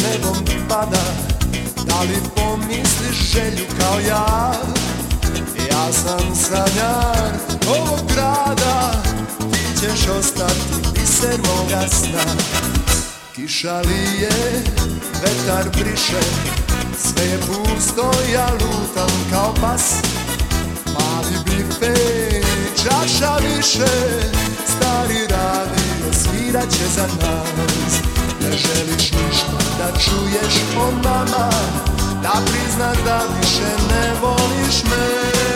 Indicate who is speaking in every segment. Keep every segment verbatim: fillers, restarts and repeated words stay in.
Speaker 1: nebom pada, da li pomisliš želju kao ja? Ja sam sanjar ovog grada, ti ćeš ostati biser moga sna. Kiša lije, vetar briše, sve je pusto, ja lutam kao pas. Mali bife, čaša više, stari radio svirat će za nas. Ne želiš ništa da čuješ o nama, da priznaš da više ne voliš me.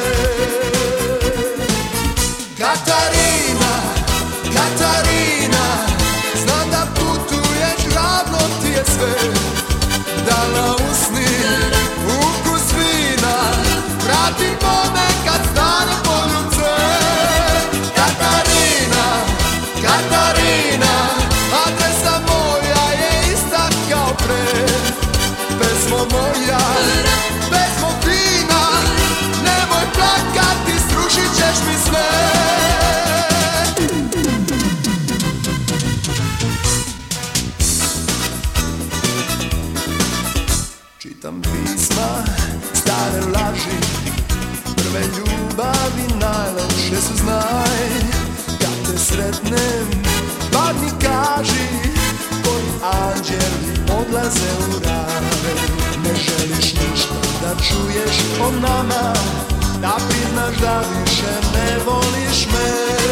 Speaker 1: Katarina, Katarina, znam da putuješ, ravno ti je sve. Da na usni ukus vina, vratim ponekad stane poljubce. Katarina, Katarina, adresa moja je ista kao pre. Pesmo moja, pesmo fina, nemoj plakati, srušit ćeš mi sve. Čitam pisma, stare laži, prve ljubavi najlepše su, znaj. Kad te sretnem, bar mi kaži, koji anđeli odlaze u raj. Ne želiš ništa da čuješ o nama, da priznaš da više ne voliš me.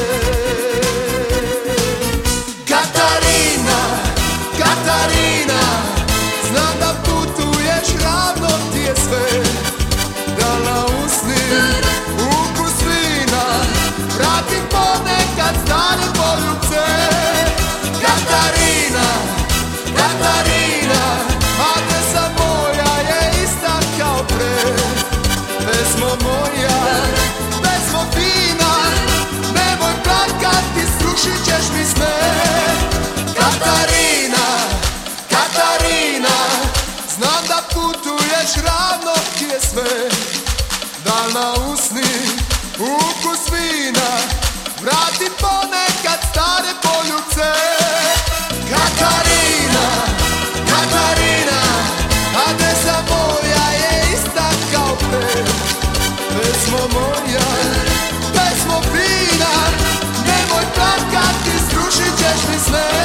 Speaker 1: Katarina, Katarina, znam da putuješ, ravno ti je sve. Da na usni ukus vina, vratim ponekad stane poljubce. Katarina, Katarina, adresa moja je ista kao pre. Pesmo moja, pesmo fina, nemoj plakati, srušit ćeš mi sve. Katarina, Katarina, znam da putuješ, ravno ti je sve. Da na usni ukus vina, vrati ponekad stare poljubce. Katarina, Katarina, adresa moja je ista kao pre. Pesmo moja, pesmo fina, nemoj plakati, srušit ćeš mi sve.